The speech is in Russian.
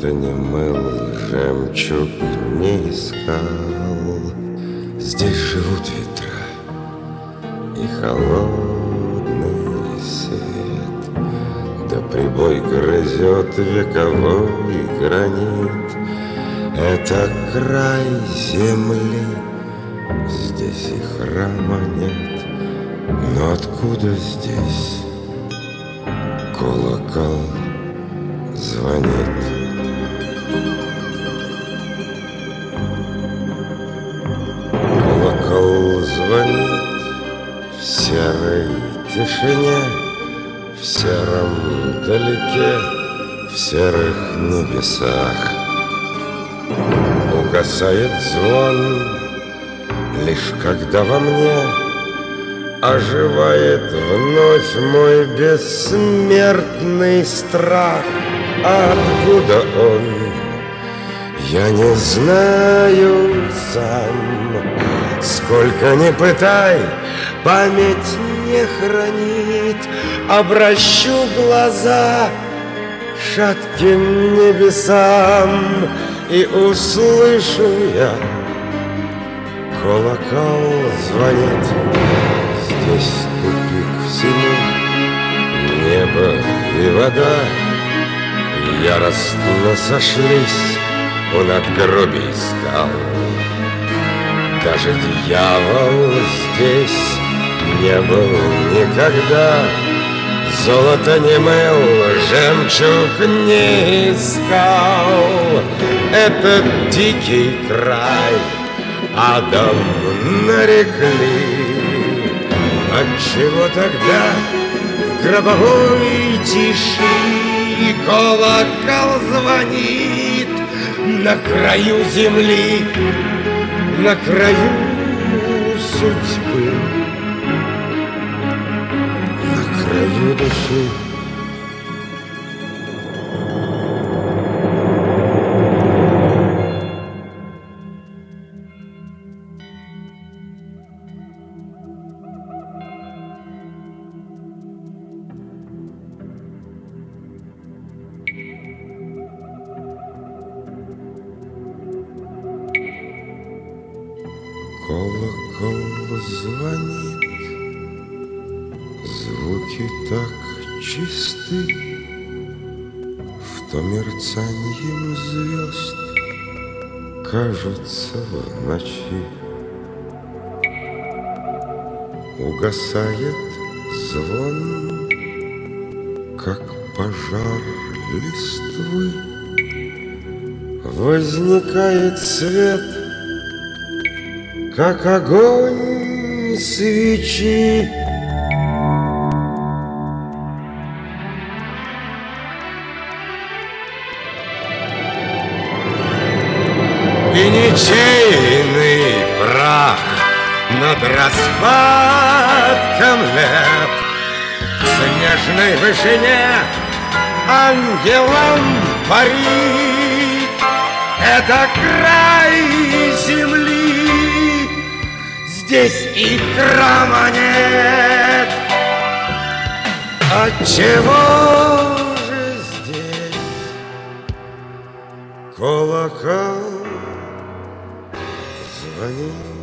Золото не мыл, жемчуг не искал. Здесь живут ветра и холодный свет, да прибой грызет вековой гранит. Это край земли, здесь и храма нет. Но откуда здесь колокол звонит? Колокол звонит в серой тишине, в сером далеке, в серых небесах. Угасает звон, лишь когда во мне оживает вновь мой бессмертный страх. А откуда он, я не знаю сам. Сколько ни пытай, память не хранит. Обращу глаза к шатким небесам, и услышу я, колокол звонит. Здесь тупик всему, небо и вода яростно сошлись у надгробий скал. Даже дьявол здесь не был никогда. Золото не мыл, жемчуг не искал. Этот дикий край адом нарекли. Отчего тогда в гробовой тиши колокол звонит на краю земли, на краю судьбы, на краю души? Колокол звонит, звуки так чисты, что мерцаньем звезд кажутся в ночи. Угасает звон, как пожар листвы, возникает свет, как огонь свечи. И ничейный прах над распадком лет в снежной вышине ангелом парит. Это край земли, здесь и храма нет. Отчего же здесь колокол звонит?